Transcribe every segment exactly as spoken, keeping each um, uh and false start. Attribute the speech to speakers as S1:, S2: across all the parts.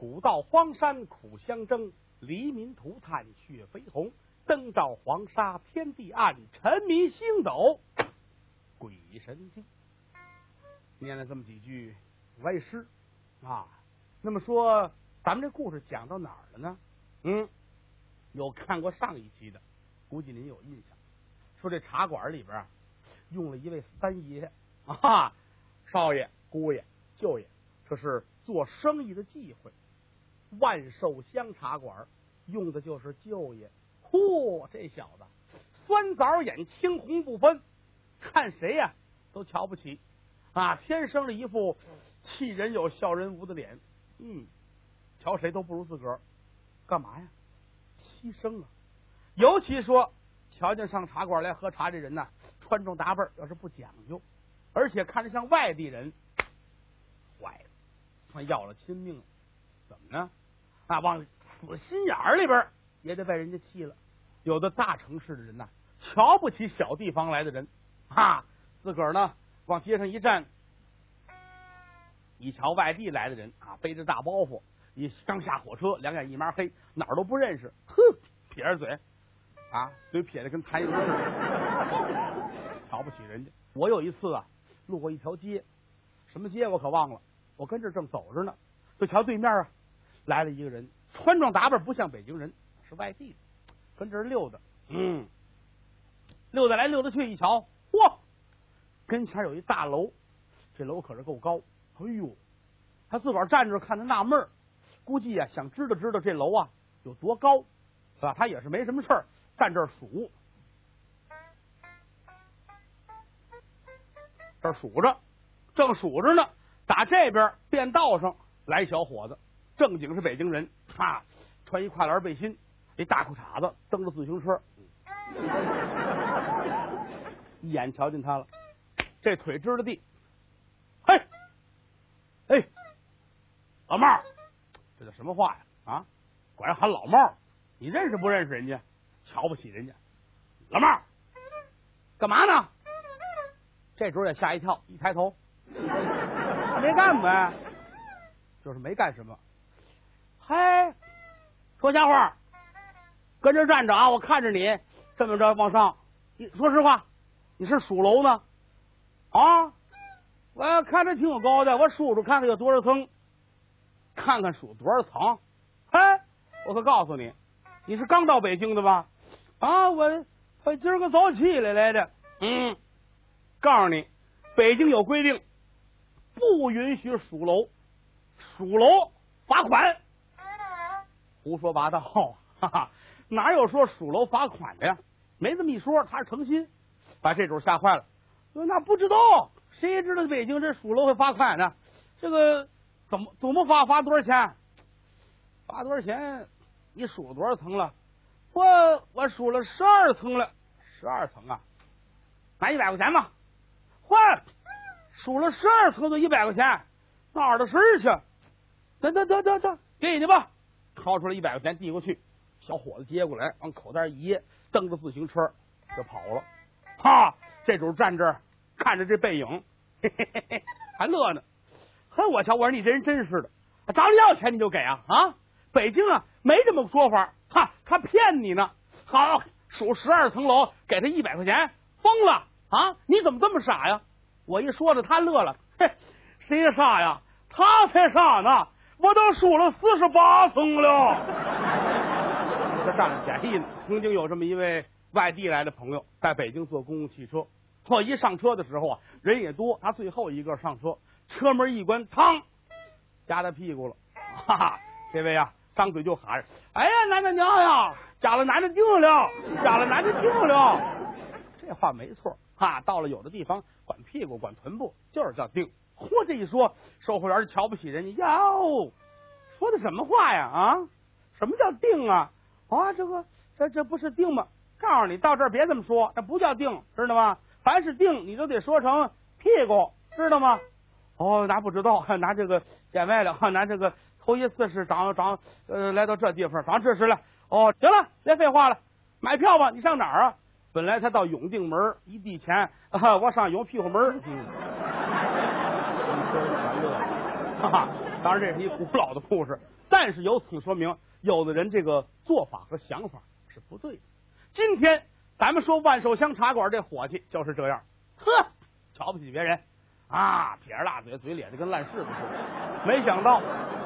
S1: 古道荒山苦相争，黎民涂炭血飞红。灯照黄沙天地暗，沉迷星斗鬼神惊。念了这么几句歪诗啊。那么说咱们这故事讲到哪儿了呢？嗯，有看过上一期的，估计您有印象。说这茶馆里边啊，用了一位三爷啊，少爷、姑爷、舅爷，这是做生意的忌讳。万寿香茶馆用的就是舅爷。嚯，这小子酸枣眼青红不分，看谁呀、啊、都瞧不起啊！天生了一副气人有笑人无的脸，嗯，瞧谁都不如自个儿，干嘛呀？牺牲啊！尤其说瞧见上茶馆来喝茶这人呢，穿着打扮要是不讲究，而且看着像外地人，坏了，算要了亲命了。怎么呢？啊，往死心眼儿里边也得被人家气了。有的大城市的人呐，瞧不起小地方来的人啊，自个儿呢往街上一站，一瞧外地来的人啊，背着大包袱，一刚下火车，两眼一抹黑，哪儿都不认识，哼，撇着嘴啊，嘴撇的跟痰油似的，瞧不起人家。我有一次啊，路过一条街，什么街我可忘了，我跟这正走着呢，就瞧对面啊来了一个人，穿装打扮不像北京人，是外地的。跟这儿溜达，嗯，溜达来溜达去，一瞧，嚯，跟前有一大楼，这楼可是够高。哎呦，他自个儿站着看着纳闷儿，估计啊想知道知道这楼啊有多高，是吧？他也是没什么事儿，站这儿数，这儿数着，正数着呢，打这边便道上来小伙子，正经是北京人，哈，穿一跨栏背心。一大裤衩子，蹬着自行车，一眼瞧见他了，这腿支着地，嘿，哎，老帽，这叫什么话呀？啊，管人喊老帽，你认识不认识人家？瞧不起人家，老帽，干嘛呢？这主也吓一跳，一抬头，没干呗，就是没干什么。嘿，说瞎话。跟这站着啊！我看着你这么着往上，你说实话，你是数楼呢？啊，我看着挺高的，我数数看看有多少层，看看数多少层。哎，我可告诉你，你是刚到北京的吧？啊，我我今儿个早起来来的。嗯，告诉你，北京有规定，不允许数楼，数楼罚款。胡说八道，哈哈。哪有说数楼罚款的呀？没这么一说，他是诚心，把这主吓坏了。说那不知道，谁知道北京这数楼会罚款呢？这个怎么怎么罚？罚多少钱？罚多少钱？你数多少层了？我我数了十二层了，十二层啊，拿一百块钱吧。嚯，数了十二层就一百块钱，哪儿的事儿去？得得得得得，给你吧，掏出来一百块钱递过去。小伙子接过来，往口袋一掖，蹬着自行车就跑了。哈，这主站这儿看着这背影，嘿嘿嘿嘿，还乐呢。呵，我瞧，我说你这人真是的，找你要钱你就给啊啊！北京啊没这么说法，哈，他骗你呢。好，数十二层楼，给他一百块钱，疯了啊！你怎么这么傻呀？我一说着，他乐了。嘿，谁傻呀？他才傻呢！我都数了四十八层了。这占了便宜呢。曾经有这么一位外地来的朋友，在北京坐公共汽车，我一上车的时候啊，人也多，他最后一个上车，车门一关，嘡，夹他屁股了。哈哈，这位啊，张嘴就喊：“哎呀，男的娘呀，夹了男的腚了，夹了男的腚了。”这话没错，哈，到了有的地方管屁股管臀部就是叫腚。嚯，这一说，售货员瞧不起人家，哟，说的什么话呀？啊，什么叫腚啊？啊，这个这这不是腚吗？告诉你，到这儿别这么说，这不叫腚，知道吗？凡是腚，你都得说成屁股，知道吗？哦，拿不知道，拿这个见外了，拿这个头一次是长长呃来到这地方长知识了。哦，行了，别废话了，买票吧。你上哪儿啊？本来他到永定门，一递钱，啊，我上永屁股门。嗯，全乐，哈哈。 当然这是一古老的故事，但是由此说明，有的人这个做法和想法是不对的。今天咱们说万寿香茶馆这伙计就是这样，呵，瞧不起别人啊，撇着大嘴，嘴咧的跟烂柿子似的。没想到，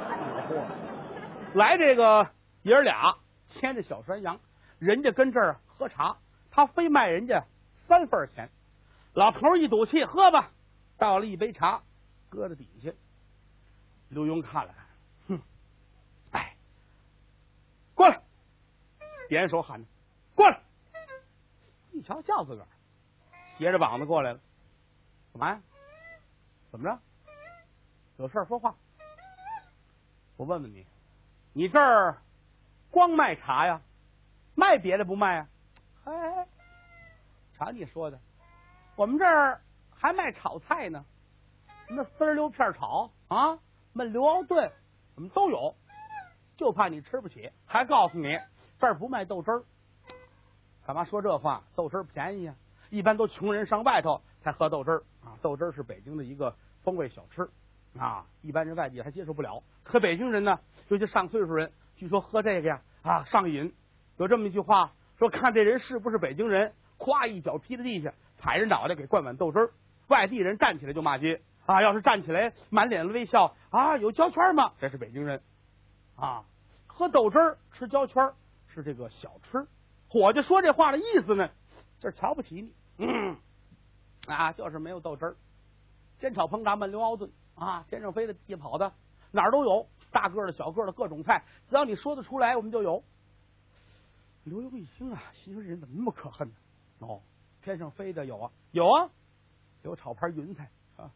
S1: 来这个爷儿俩牵着小山羊，人家跟这儿喝茶，他非卖人家三份钱。老头一赌气，喝吧，倒了一杯茶，搁在底下。刘墉看了看，哼，哎，过来，点手喊着过来。一瞧叫自个儿，斜着膀子过来了，干嘛呀？怎么着？有事说话。我问问你，你这儿光卖茶呀？卖别的不卖呀？哎，茶你说的，我们这儿还卖炒菜呢，那丝儿溜片炒啊，焖刘熬炖，我们都有，就怕你吃不起。还告诉你，这儿不卖豆汁儿。干嘛说这话？豆汁儿便宜啊，一般都穷人上外头才喝豆汁儿啊。豆汁儿是北京的一个风味小吃啊，一般人外地还接受不了。可北京人呢，尤其上岁数人，据说喝这个呀啊上瘾。有这么一句话说，看这人是不是北京人，咵一脚踢在地下，踩着脑袋给灌碗豆汁儿。外地人站起来就骂街啊，要是站起来满脸的微笑啊，有胶圈吗？这是北京人啊。喝豆汁儿吃胶圈是这个小吃。伙计说这话的意思呢，就是瞧不起你，嗯啊，就是没有豆汁儿，煎炒烹炸焖溜熬炖啊，天上飞的地下跑的哪儿都有，大个的小个的各种菜，只要你说得出来，我们就有。刘墉一听啊，心说这人怎么那么可恨呢？哦，天上飞的有啊，有啊，有炒盘云彩啊，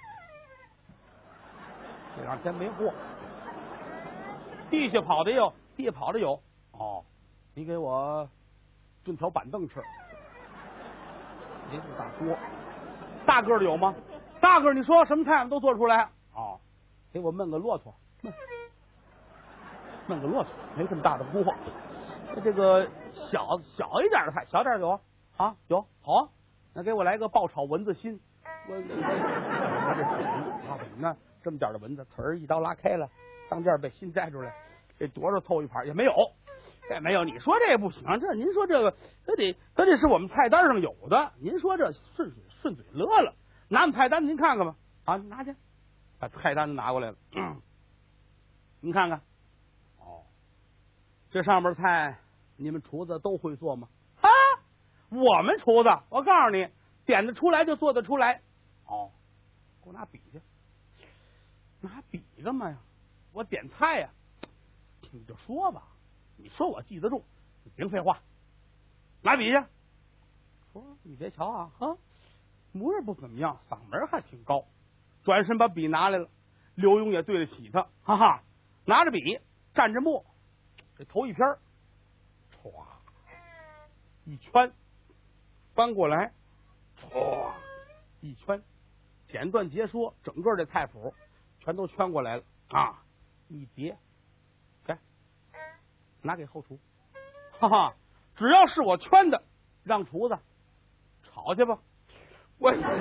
S1: 这两天没货。地下跑的有，地下跑的有哦，你给我炖条板凳吃，您是大锅，大个的有吗？大个你说什么菜我们都做出来哦，给我焖个骆驼，焖焖个骆驼，没这么大的锅。这个小小一点的菜，小点有啊，有好啊，那给我来个爆炒蚊子心。我我这啊怎么呢？这么点的蚊子，词儿一刀拉开了，当间被心摘出来，这多少凑一盘也没有，这没有。你说这不行，这您说这个这得这得是我们菜单上有的。您说这顺嘴顺嘴乐了，拿我们菜单您看看吧，啊，拿去，把菜单拿过来了，嗯，您看看，哦，这上边菜你们厨子都会做吗？啊，我们厨子，我告诉你，点得出来就做得出来。哦，给我拿笔去，拿笔干嘛呀？我点菜呀，你就说吧，你说我记得住，你别废话，拿笔去。说你别瞧啊，啊，模样不怎么样，嗓门还挺高。转身把笔拿来了，刘墉也对得起他，哈哈，拿着笔蘸着墨，这头一篇唰一圈翻过来，唰一圈，简短截说，整个这菜谱全都圈过来了啊！一叠，来拿给后厨，哈哈，只要是我圈的，让厨子炒去吧。我有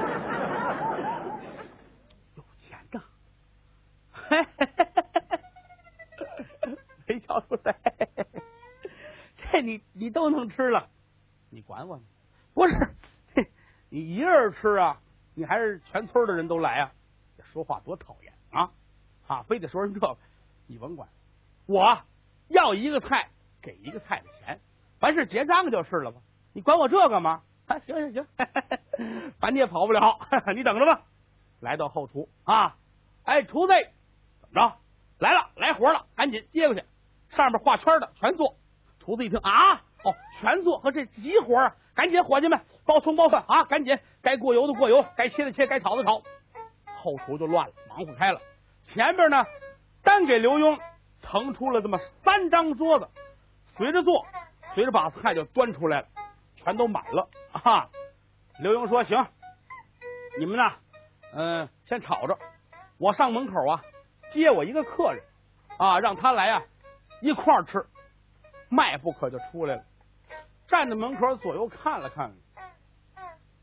S1: 钱呐，嘿嘿嘿嘿，没瞧出来，这你你都能吃了，你管我呢？不是，你一个人吃啊，你还是全村的人都来啊？这说话多讨厌啊！啊，非得说人这个，你甭管，我要一个菜给一个菜的钱，完事结账就是了吧？你管我这干嘛？啊，行行行，反正你也跑不了，你等着吧。来到后厨啊，哎，厨子怎么着？来了，来活了，赶紧接过去。上面画圈的全做。厨子一听啊，哦，全做和这急活啊，赶紧伙计们包葱包饭啊，赶紧该过油的过油，该切的切，该炒的炒。后厨就乱了，忙活开了。前边呢，单给刘墉腾出了这么三张桌子，随着做，随着把菜就端出来了，全都满了啊！刘墉说：“行，你们呢，嗯、呃，先炒着，我上门口啊接我一个客人啊，让他来啊一块儿吃。”迈步可就出来了，站在门口左右看了看，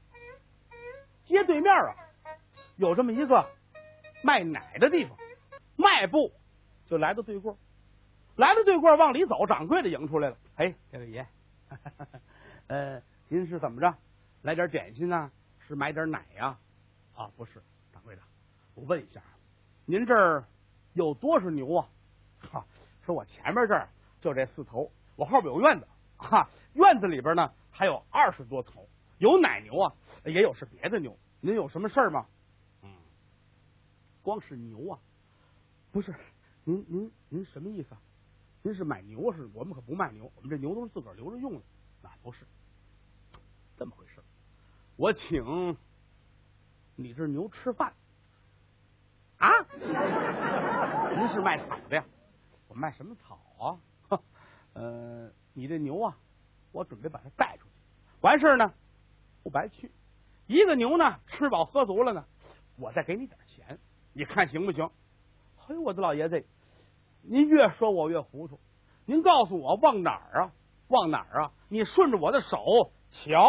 S1: 街对面啊有这么一个卖奶的地方迈步就来到对过，来到对过往里走，掌柜的迎出来了。哎，这位爷，呃，您是怎么着？来点点心呢？是买点奶呀？啊，不是，掌柜的，我问一下，您这儿有多少牛啊？哈，说我前面这儿就这四头，我后边有院子，哈，院子里边呢还有二十多头，有奶牛啊，也有是别的牛。您有什么事儿吗？嗯，光是牛啊，不是，您您您什么意思啊？您是买牛是？我们可不卖牛，我们这牛都是自个儿留着用的。那不是这么回事，我请你这牛吃饭啊？您是卖草的呀？我卖什么草啊？呃，你这牛啊，我准备把它带出去，完事儿呢不白去。一个牛呢吃饱喝足了呢，我再给你点钱，你看行不行？嘿，我的老爷子，您越说我越糊涂。您告诉我往哪儿啊？往哪儿啊？你顺着我的手瞧，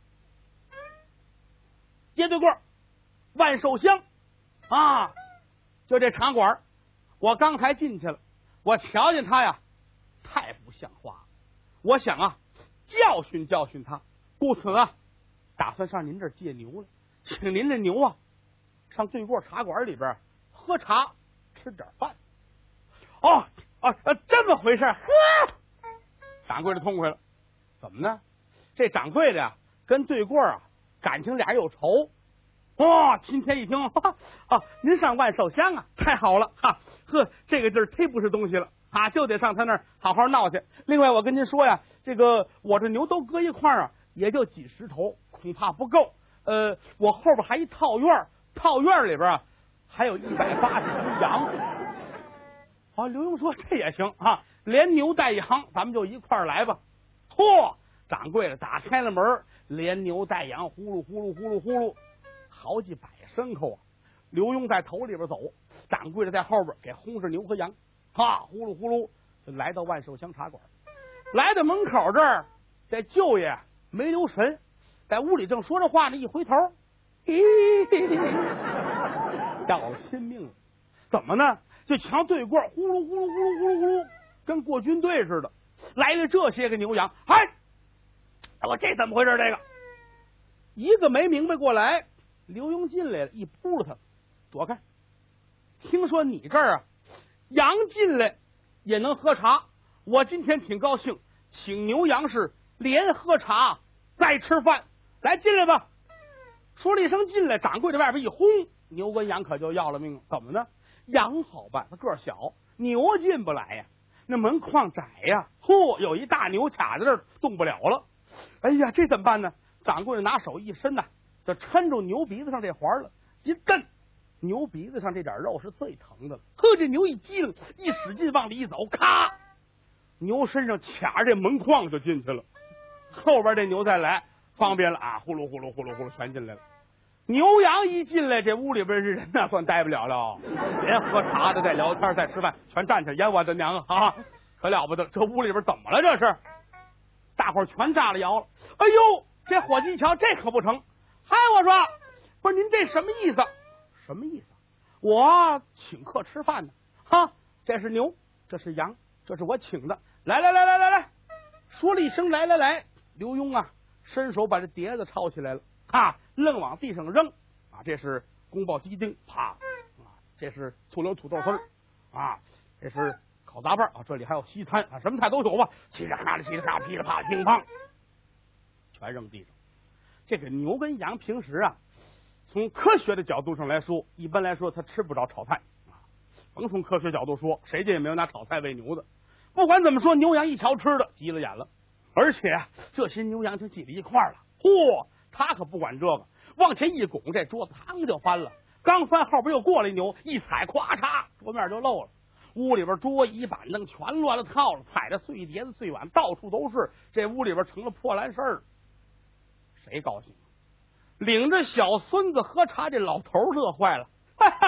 S1: 街对过万寿香啊，就这茶馆，我刚才进去了，我瞧见他呀，太不像话了。我想啊，教训教训他，故此啊，打算上您这儿借牛了，请您这牛啊，上对过茶馆里边喝茶，吃点饭。哦哦，这么回事？呵，掌柜的痛快了。怎么呢？这掌柜的呀，跟对过啊感情俩有仇。哇、哦！今天一听哈啊，您上万寿香啊，太好了哈！呵，这个地儿忒不是东西了啊，就得上他那儿好好闹去。另外，我跟您说呀，这个我这牛都搁一块儿啊，也就几十头，恐怕不够。呃，我后边还一套院，套院里边啊还有一百八十头羊。啊，刘墉说这也行啊，连牛带羊，咱们就一块儿来吧。嚯！掌柜的打开了门，连牛带羊，呼噜呼噜呼噜呼噜，好几百牲口啊！刘墉在头里边走，掌柜的在后边给轰着牛和羊，哈，呼噜呼噜就来到万寿香茶馆。来到门口这儿，这舅爷没留神，在屋里正说着话呢，一回头，嘿嘿嘿要了亲命了。怎么呢？就瞧对过呼噜呼噜呼噜呼噜呼噜，跟过军队似的，来了这些个牛羊。哎，我这怎么回事？这个一个没明白过来。刘墉进来了，一扑了他，躲开。听说你这儿啊，羊进来也能喝茶，我今天挺高兴，请牛羊是连喝茶再吃饭，来进来吧。说了一声进来，掌柜的外边一轰，牛跟羊可就要了命了。怎么呢？羊好办，它个儿小，牛进不来呀，那门框窄呀。嚯，有一大牛卡在这儿动不了了。哎呀，这怎么办呢？掌柜的拿手一伸呐，就抻住牛鼻子上这环了，一蹬，牛鼻子上这点肉是最疼的了。呵，这牛一激灵，一使劲往里一走，咔，牛身上卡着这门框就进去了。后边这牛再来，方便了啊，呼噜呼噜呼噜呼噜全进来了。牛羊一进来，这屋里边这人那算待不了了，连喝茶的、在聊天、在吃饭，全站起来。呀，我的娘啊，可了不得！这屋里边怎么了？这是大伙儿全炸了窑了。哎呦，这伙计一瞧，这可不成！嗨，我说，不是您这什么意思？什么意思？我请客吃饭呢，哈，这是牛，这是羊，这是我请的。来来来来来来，说了一声来来来，刘墉啊，伸手把这碟子抄起来了。哈，愣往地上扔啊！这是宫保鸡丁，啪啊！这是醋溜土豆丝儿啊！这是烤杂拌啊！这里还有西餐啊，什么菜都有吧？嘁哩咔啦，嘁哩咔，噼里啪，乒乓，全扔地上。这个牛跟羊平时啊，从科学的角度上来说，一般来说它吃不着炒菜啊。甭从科学角度说，谁家也没有拿炒菜喂牛的。不管怎么说，牛羊一瞧吃的，急了眼了。而且啊，这些牛羊就挤在一块儿了，嚯！他可不管这个，往前一拱，这桌子嘡就翻了。刚翻，后边又过来一牛，一踩，咵嚓，桌面就漏了。屋里边桌椅板凳全乱了套了，踩着碎碟子碎碗，到处都是。这屋里边成了破烂事儿。谁高兴？领着小孙子喝茶，这老头乐坏了。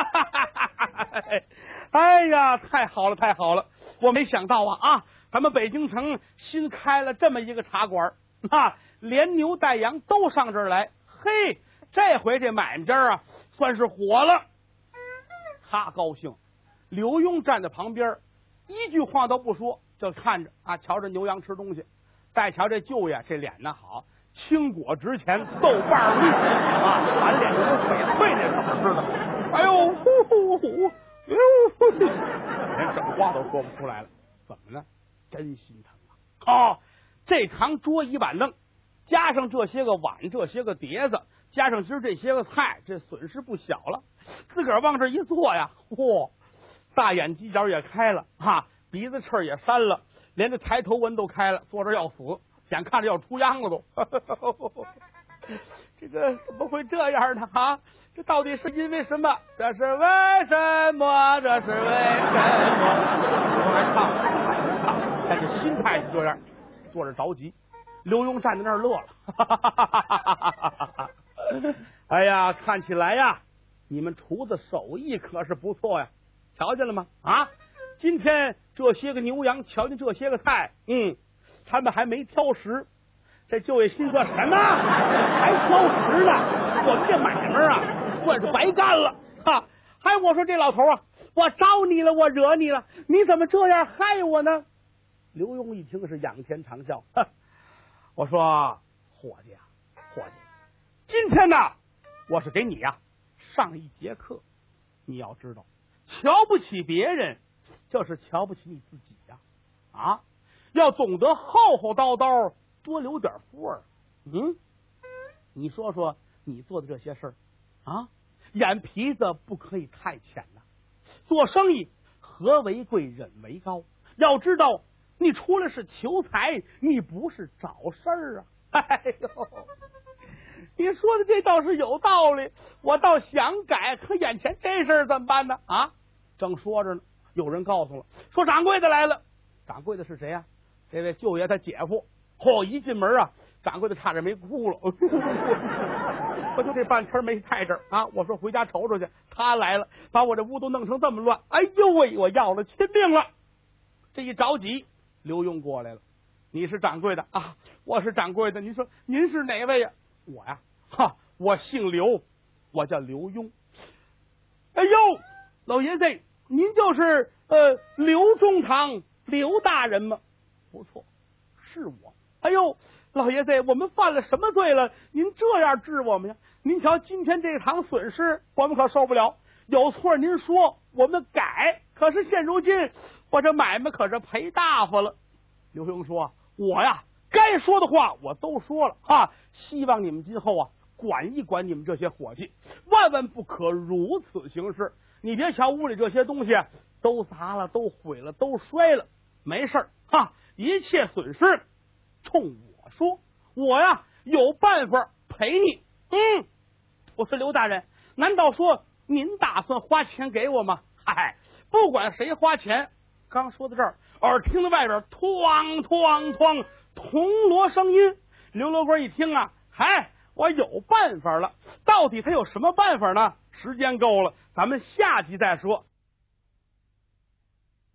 S1: 哎呀，太好了，太好了！我没想到啊啊，咱们北京城新开了这么一个茶馆啊。连牛带羊都上这儿来，嘿，这回这买卖家啊算是火了。他高兴， 刘墉站在旁边，一句话都不说，就看着啊，瞧着牛羊吃东西。再瞧这舅爷这脸呢好，青果值钱，豆瓣绿啊，满脸都是翡翠，那怎么吃的？哎呦，呼呼呼，哎呦，连什么话都说不出来了。怎么呢？真心疼啊！哦，这堂桌椅板凳，加上这些个碗，这些个碟子，加上今儿这些个菜，这损失不小了。自个儿往这一坐呀，嚯，大眼犄角也开了哈，鼻子翅也扇了，连这抬头纹都开了，坐这要死，眼看着要出秧了都。这个怎么会这样呢？啊，这到底是因为什么？这是为什么？这是为什么？我还唱，唱，但是心态是这样，坐着着急。刘墉站在那儿乐了。哎呀，看起来呀，你们厨子手艺可是不错呀，瞧见了吗？啊，今天这些个牛羊，瞧见这些个菜，嗯，他们还没挑食。这舅爷心说什么？还挑食呢？我们这买卖啊，算是白干了哈！还我说这老头啊，我招你了，我惹你了，你怎么这样害我呢？刘墉一听是仰天长啸，我说伙计啊，伙计，今天呢，我是给你呀、啊、上一节课。你要知道，瞧不起别人，就是瞧不起你自己呀、啊！啊，要懂得厚厚道道。多留点福儿，嗯，你说说你做的这些事儿啊，眼皮子不可以太浅呐、啊。做生意和为贵，忍为高。要知道，你出来是求财，你不是找事儿啊。哎呦，你说的这倒是有道理，我倒想改，可眼前这事儿怎么办呢？啊，正说着呢，有人告诉了，说掌柜的来了。掌柜的是谁呀、啊？这位舅爷他姐夫。嚯、哦！一进门啊，掌柜的差点没哭了。我就这半天没在这儿啊！我说回家瞅瞅去。他来了，把我这屋都弄成这么乱。哎呦喂！我要了亲命了！这一着急，刘墉过来了。你是掌柜的啊？我是掌柜的。您说您是哪位呀、啊？我呀，哈，我姓刘，我叫刘墉。哎呦，老爷子，您就是呃刘中堂刘大人吗？不错，是我。哎呦，老爷子，我们犯了什么罪了？您这样治我们呀？您瞧今天这场损失，我们可受不了。有错您说，我们改。可是现如今，我这买卖可是赔大发了。刘墉说：“我呀，该说的话我都说了哈，希望你们今后啊，管一管你们这些伙计，万万不可如此行事。你别瞧屋里这些东西都砸了，都毁了，都摔了，没事儿哈，一切损失。”冲我说，我呀有办法赔你。嗯，我说刘大人，难道说您打算花钱给我吗？嗨，不管谁花钱。刚说到这儿，耳听着外边哐哐哐铜锣声音。刘罗锅一听啊，嗨，我有办法了。到底他有什么办法呢？时间够了，咱们下集再说。